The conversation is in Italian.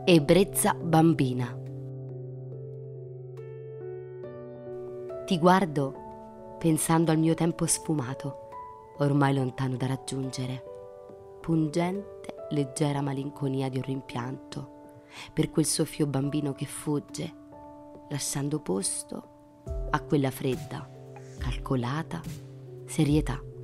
Ebbrezza bambina. Ti guardo pensando al mio tempo sfumato, ormai lontano da raggiungere, pungente, leggera malinconia di un rimpianto, per quel soffio bambino che fugge, lasciando posto a quella fredda, calcolata serietà.